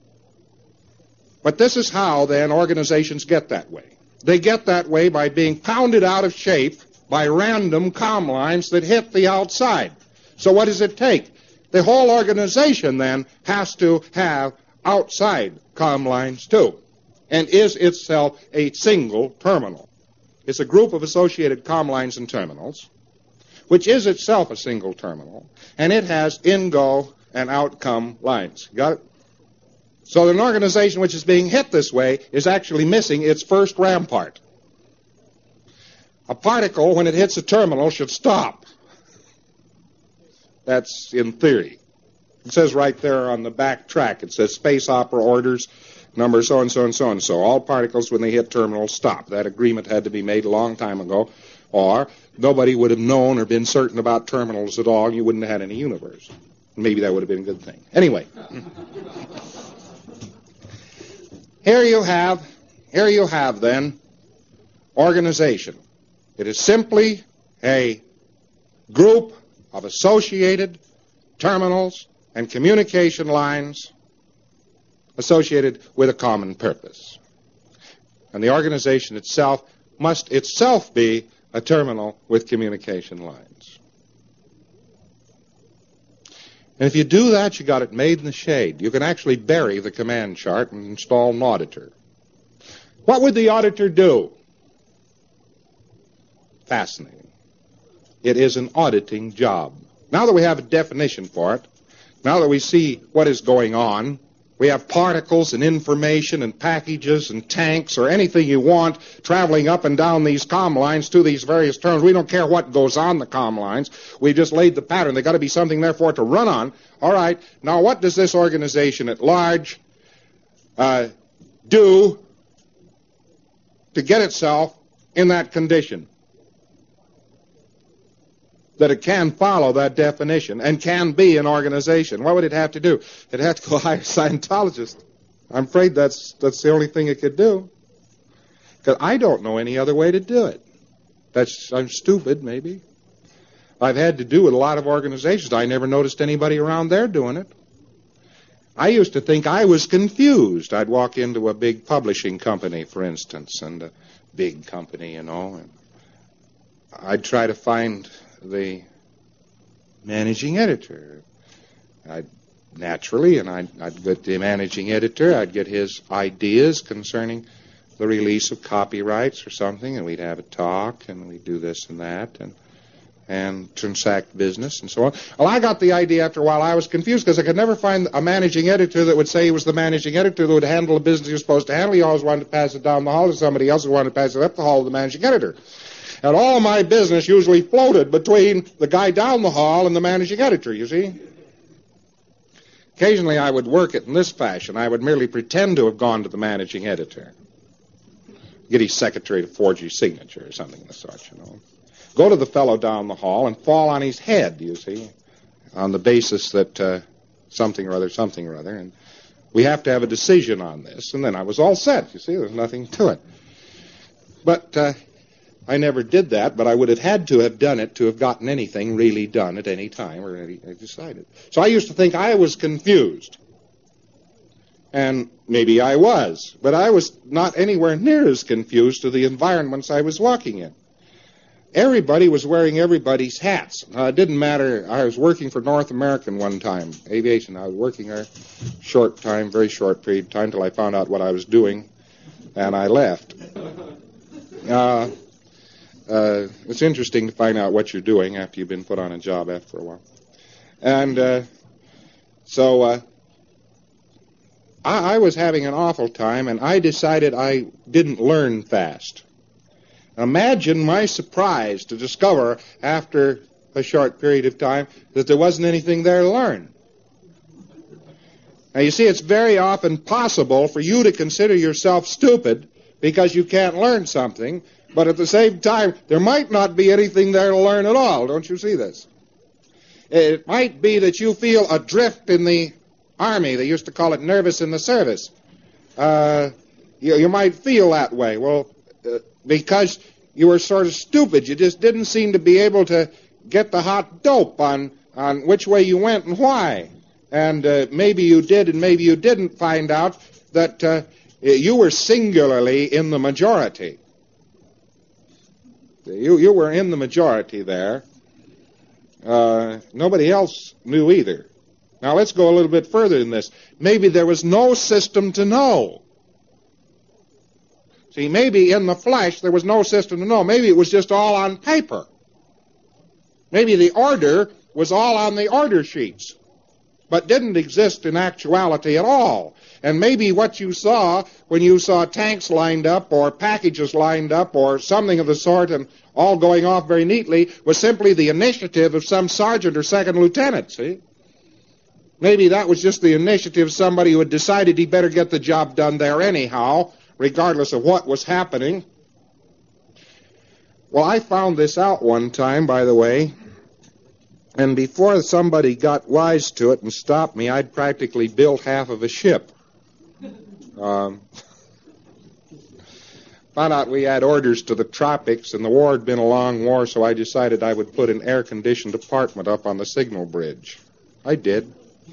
But this is how, then, organizations get that way. They get that way by being pounded out of shape by random comm lines that hit the outside. So what does it take? The whole organization, then, has to have outside comm lines, too, and is itself a single terminal. It's a group of associated comm lines and terminals, which is itself a single terminal, and it has in-go and out-come lines. Got it? So an organization which is being hit this way is actually missing its first rampart. A particle, when it hits a terminal, should stop. That's in theory. It says right there on the back track, it says space opera orders, number so-and-so and so-and-so. All particles, when they hit terminals, stop. That agreement had to be made a long time ago, or nobody would have known or been certain about terminals at all, and you wouldn't have had any universe. Maybe that would have been a good thing. Anyway. Here you have, here you have, then, organization. It is simply a group of associated terminals and communication lines associated with a common purpose. And the organization itself must itself be a terminal with communication lines. And if you do that, you got it made in the shade. You can actually bury the command chart and install an auditor. What would the auditor do? Fascinating. It is an auditing job. Now that we have a definition for it, now that we see what is going on, we have particles and information and packages and tanks or anything you want traveling up and down these comm lines to these various terms. We don't care what goes on the comm lines. We just laid the pattern. There's got to be something there for it to run on. All right. Now, what does this organization at large uh, do to get itself in that condition? That it can follow that definition and can be an organization. What would it have to do? It'd have to go hire a Scientologist. I'm afraid that's that's the only thing it could do. Because I don't know any other way to do it. That's I'm stupid, maybe. I've had to do with a lot of organizations. I never noticed anybody around there doing it. I used to think I was confused. I'd walk into a big publishing company, for instance, and a big company, you know, and I'd try to find the managing editor. I'd naturally, and I'd, I'd get the managing editor, I'd get his ideas concerning the release of copyrights or something, and we'd have a talk, and we'd do this and that, and and transact business and so on. Well, I got the idea after a while. I was confused because I could never find a managing editor that would say he was the managing editor that would handle the business he was supposed to handle. He always wanted to pass it down the hall to somebody else who wanted to pass it up the hall to the managing editor. And all of my business usually floated between the guy down the hall and the managing editor, you see. Occasionally I would work it in this fashion. I would merely pretend to have gone to the managing editor. Get his secretary to forge his signature or something of the sort, you know. Go to the fellow down the hall and fall on his head, you see, on the basis that uh, something or other, something or other. And we have to have a decision on this. And then I was all set, you see. There's nothing to it. But uh, I never did that, but I would have had to have done it to have gotten anything really done at any time or any, I decided. So I used to think I was confused. And maybe I was, but I was not anywhere near as confused to the environments I was walking in. Everybody was wearing everybody's hats. Uh, it didn't matter. I was working for North American one time, aviation. I was working there a short time, very short period of time, till I found out what I was doing, and I left. Uh, uh, it's interesting to find out what you're doing after you've been put on a job after a while. And uh, so uh, I, I was having an awful time, and I decided I didn't learn fast. Imagine my surprise to discover after a short period of time that there wasn't anything there to learn. Now, you see, it's very often possible for you to consider yourself stupid because you can't learn something, but at the same time, there might not be anything there to learn at all. Don't you see this? It might be that you feel adrift in the Army. They used to call it nervous in the service. Uh, you, you might feel that way. Well, uh, because you were sort of stupid. You just didn't seem to be able to get the hot dope on, on which way you went and why. And uh, maybe you did and maybe you didn't find out that uh, you were singularly in the majority. You, you were in the majority there. Uh, nobody else knew either. Now let's go a little bit further than this. Maybe there was no system to know. See, maybe in the flesh there was no system to know. Maybe it was just all on paper. Maybe the order was all on the order sheets, but didn't exist in actuality at all. And maybe what you saw when you saw tanks lined up or packages lined up or something of the sort and all going off very neatly was simply the initiative of some sergeant or second lieutenant, see? Maybe that was just the initiative of somebody who had decided he better get the job done there anyhow, regardless of what was happening. Well, I found this out one time, by the way, and before somebody got wise to it and stopped me, I'd practically built half of a ship. Um, Found out we had orders to the tropics, and the war had been a long war, so I decided I would put an air-conditioned apartment up on the signal bridge. I did.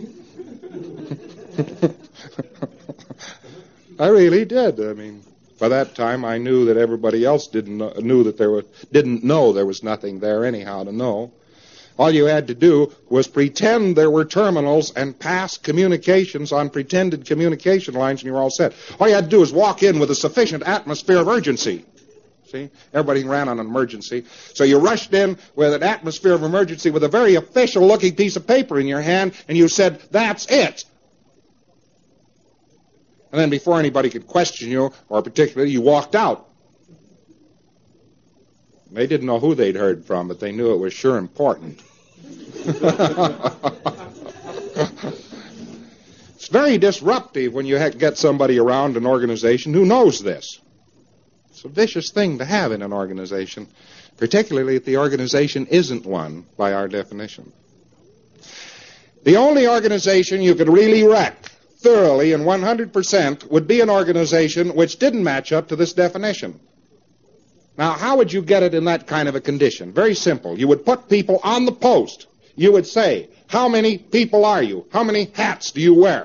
I really did. I mean, by that time, I knew that everybody else didn't know, knew that there was, didn't know there was nothing there anyhow to know. All you had to do was pretend there were terminals and pass communications on pretended communication lines, and you were all set. All you had to do was walk in with a sufficient atmosphere of urgency. See? Everybody ran on an emergency. So you rushed in with an atmosphere of emergency with a very official-looking piece of paper in your hand, and you said, "That's it." And then before anybody could question you, or particularly, you walked out. They didn't know who they'd heard from, but they knew it was sure important. It's very disruptive when you get somebody around an organization who knows this. It's a vicious thing to have in an organization, particularly if the organization isn't one by our definition. The only organization you could really wreck thoroughly and one hundred percent would be an organization which didn't match up to this definition. Now, how would you get it in that kind of a condition? Very simple. You would put people on the post. You would say, how many people are you? How many hats do you wear?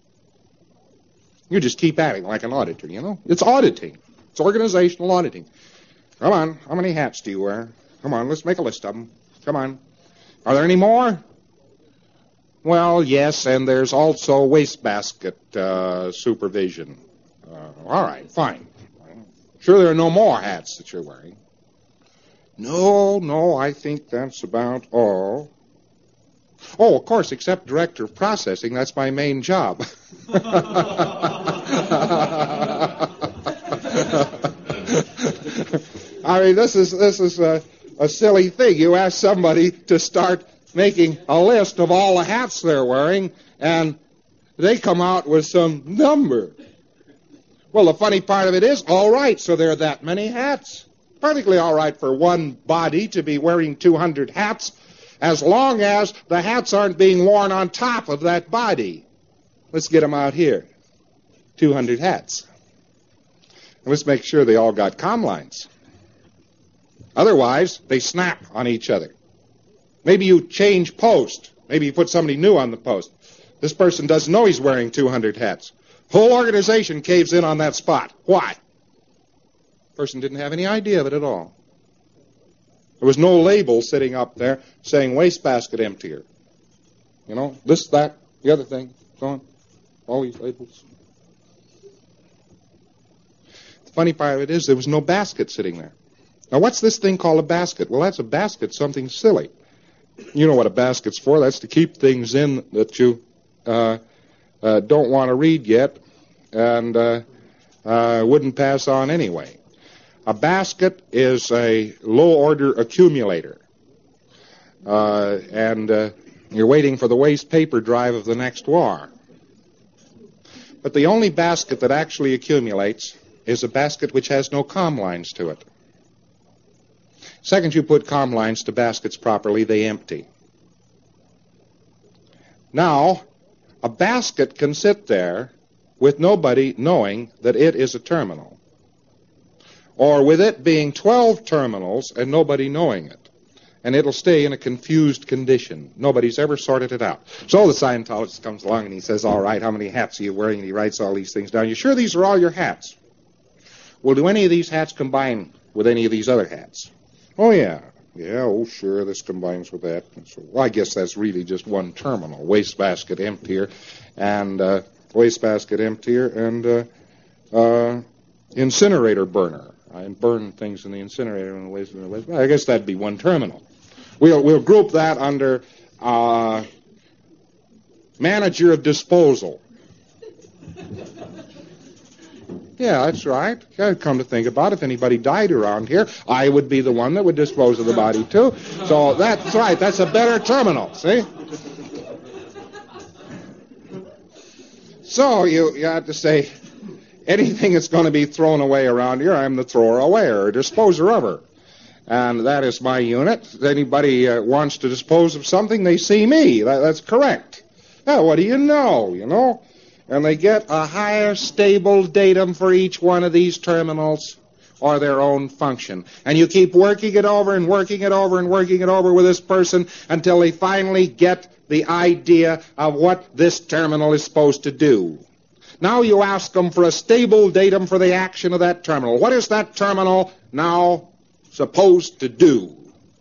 You just keep adding like an auditor, you know? It's auditing. It's organizational auditing. Come on, how many hats do you wear? Come on, let's make a list of them. Come on. Are there any more? Well, yes, and there's also wastebasket uh, supervision. Uh, all right, fine. Sure there are no more hats that you're wearing? No, no, I think that's about all. Oh, of course, except director of processing. That's my main job. I mean, this is this is a, a silly thing. You ask somebody to start making a list of all the hats they're wearing, and they come out with some number. Well, the funny part of it is, all right, so there are that many hats. Perfectly all right for one body to be wearing two hundred hats, as long as the hats aren't being worn on top of that body. Let's get them out here. two hundred hats. And let's make sure they all got comm lines. Otherwise, they snap on each other. Maybe you change post. Maybe you put somebody new on the post. This person doesn't know he's wearing two hundred hats. Whole organization caves in on that spot. Why? Person didn't have any idea of it at all. There was no label sitting up there saying wastebasket emptier. You know, this, that, the other thing, so on. All these labels. The funny part of it is there was no basket sitting there. Now, what's this thing called a basket? Well, that's a basket, something silly. You know what a basket's for. That's to keep things in that you uh, uh, don't want to read yet and uh, uh, wouldn't pass on anyway. A basket is a low-order accumulator, uh, and uh, you're waiting for the waste paper drive of the next war. But the only basket that actually accumulates is a basket which has no comm lines to it. Second you put comm lines to baskets properly, they empty. Now, a basket can sit there with nobody knowing that it is a terminal, or with it being twelve terminals and nobody knowing it. And it'll stay in a confused condition. Nobody's ever sorted it out. So the Scientologist comes along and he says, all right, how many hats are you wearing? And he writes all these things down. You sure these are all your hats? Well, do any of these hats combine with any of these other hats? Oh, yeah. Yeah, oh, sure, this combines with that. And so, well, I guess that's really just one terminal. Wastebasket emptier and uh, wastebasket emptier and uh, uh, incinerator burner. I burn things in the incinerator and waste in the waste. Well, I guess that'd be one terminal. We'll we'll group that under uh, manager of disposal. Yeah, that's right. Come to think about it, if anybody died around here, I would be the one that would dispose of the body, too. So that's right. That's a better terminal, see? So you, you have to say, anything that's going to be thrown away around here, I'm the thrower away or disposer of her. And that is my unit. If anybody uh, wants to dispose of something, they see me. That, that's correct. Now, what do you know, you know? And they get a higher stable datum for each one of these terminals. or their own function. And you keep working it over and working it over and working it over with this person until they finally get the idea of what this terminal is supposed to do. Now you ask them for a stable datum for the action of that terminal. What is that terminal now supposed to do?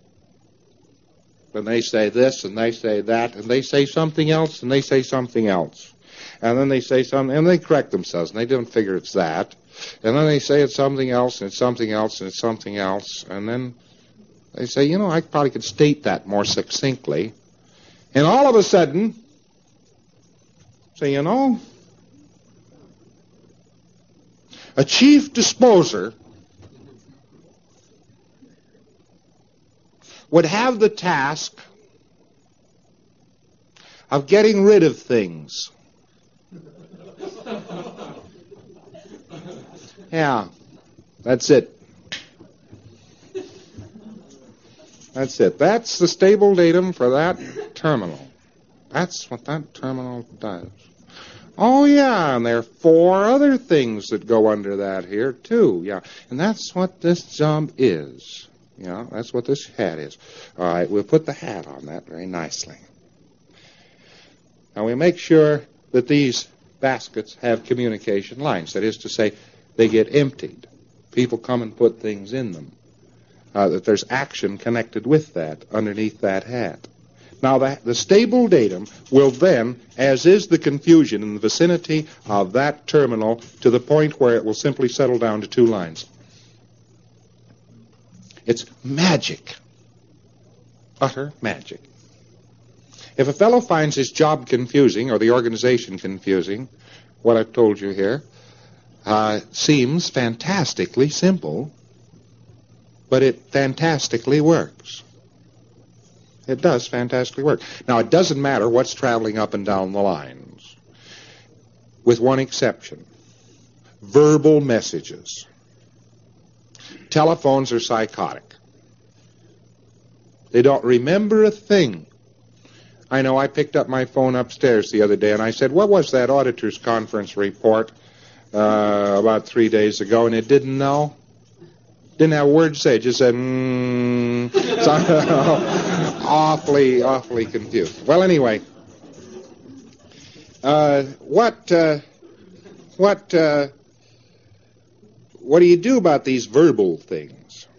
And they say this, and they say that, and they say something else, and they say something else. And then they say something, and they correct themselves, and they don't figure it's that. And then they say it's something else, and it's something else, and it's something else. And then they say, you know, I probably could state that more succinctly. And all of a sudden, say, you know, a chief disposer would have the task of getting rid of things. Yeah, that's it. That's it. That's the stable datum for that terminal. That's what that terminal does. Oh, yeah, and there are four other things that go under that here, too. Yeah, and that's what this job is. Yeah, that's what this hat is. All right, we'll put the hat on that very nicely. Now, we make sure that these baskets have communication lines. That is to say, they get emptied. People come and put things in them. Uh, that there's action connected with that underneath that hat. Now, the, the stable datum will then, as is the confusion in the vicinity of that terminal, to the point where it will simply settle down to two lines. It's magic. Utter magic. If a fellow finds his job confusing or the organization confusing, what I've told you here uh, seems fantastically simple, but it fantastically works. It does fantastically work. Now, it doesn't matter what's traveling up and down the lines, with one exception. Verbal messages. Telephones are psychotic. They don't remember a thing. I know I picked up my phone upstairs the other day, and I said, what was that auditor's conference report uh, about three days ago? And it didn't know. Didn't have a word to say. It just said, mm. So, awfully, awfully confused. Well, anyway, uh, what, uh, what, uh, what do you do about these verbal things?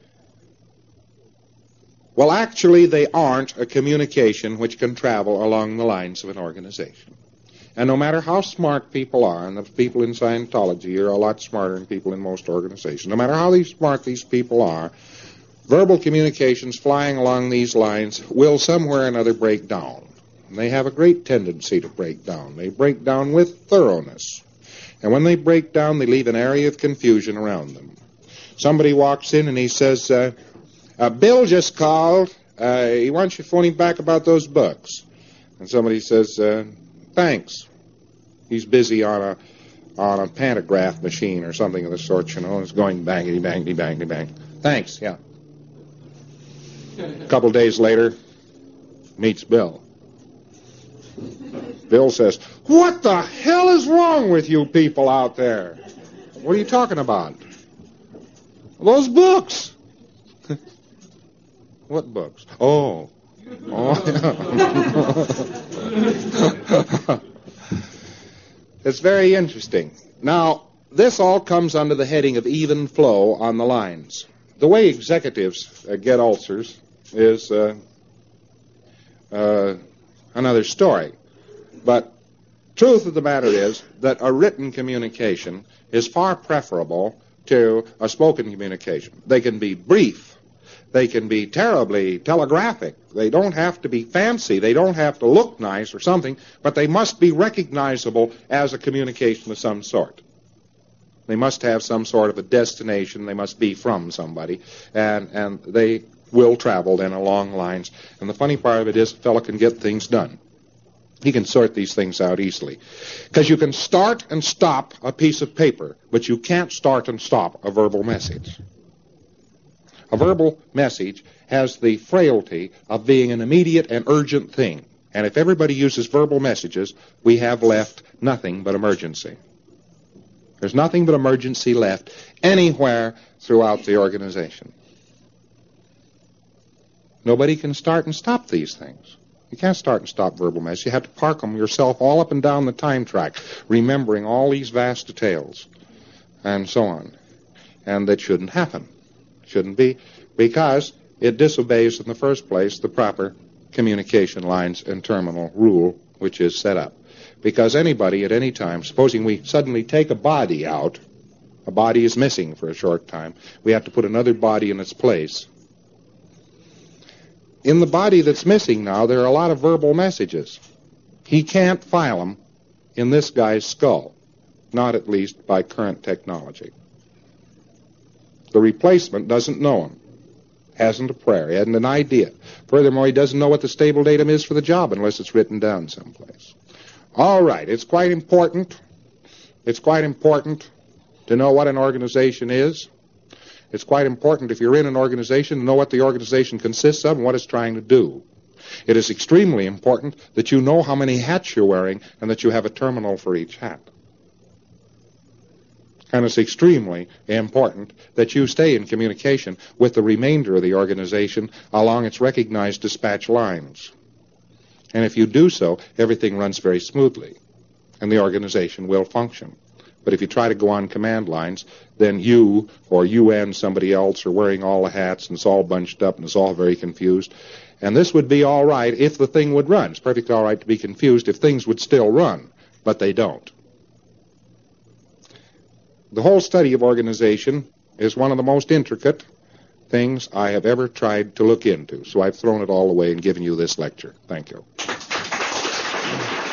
Well, actually, they aren't a communication which can travel along the lines of an organization. And no matter how smart people are, and the people in Scientology are a lot smarter than people in most organizations, no matter how these smart these people are, verbal communications flying along these lines will somewhere or another break down. And they have a great tendency to break down. They break down with thoroughness. And when they break down, they leave an area of confusion around them. Somebody walks in and he says, uh, uh, Bill just called. Uh, he wants you to phone him back about those books. And somebody says, uh, thanks. He's busy on a on a pantograph machine or something of the sort, you know. It's going bangity, bangity, bangity, bang. Thanks, yeah. A couple days later, meets Bill. Bill says, what the hell is wrong with you people out there? What are you talking about? Those books. What books? Oh. Oh, yeah. It's very interesting. Now, this all comes under the heading of even flow on the lines. The way executives uh, get ulcers is uh, uh, another story. But truth of the matter is that a written communication is far preferable to a spoken communication. They can be brief. They can be terribly telegraphic. They don't have to be fancy. They don't have to look nice or something, but they must be recognizable as a communication of some sort. They must have some sort of a destination. They must be from somebody, and, and they will travel then along lines. And the funny part of it is a fellow can get things done. He can sort these things out easily. Because you can start and stop a piece of paper, but you can't start and stop a verbal message. A verbal message has the frailty of being an immediate and urgent thing. And if everybody uses verbal messages, we have left nothing but emergency. There's nothing but emergency left anywhere throughout the organization. Nobody can start and stop these things. You can't start and stop verbal messages. You have to park them yourself all up and down the time track, remembering all these vast details and so on. And that shouldn't happen. Shouldn't be, because it disobeys in the first place the proper communication lines and terminal rule which is set up. Because anybody at any time, supposing we suddenly take a body out, a body is missing for a short time, we have to put another body in its place. In the body that's missing now, there are a lot of verbal messages. He can't file them in this guy's skull, not at least by current technology. The replacement doesn't know him, hasn't a prayer, he hasn't an idea. Furthermore, he doesn't know what the stable datum is for the job unless it's written down someplace. All right, it's quite important. It's quite important to know what an organization is. It's quite important, if you're in an organization, to know what the organization consists of and what it's trying to do. It is extremely important that you know how many hats you're wearing and that you have a terminal for each hat. And it's extremely important that you stay in communication with the remainder of the organization along its recognized dispatch lines. And if you do so, everything runs very smoothly, and the organization will function. But if you try to go on command lines, then you or you and somebody else are wearing all the hats, and it's all bunched up, and it's all very confused. And this would be all right if the thing would run. It's perfectly all right to be confused if things would still run, but they don't. The whole study of organization is one of the most intricate things I have ever tried to look into, so I've thrown it all away and given you this lecture. Thank you.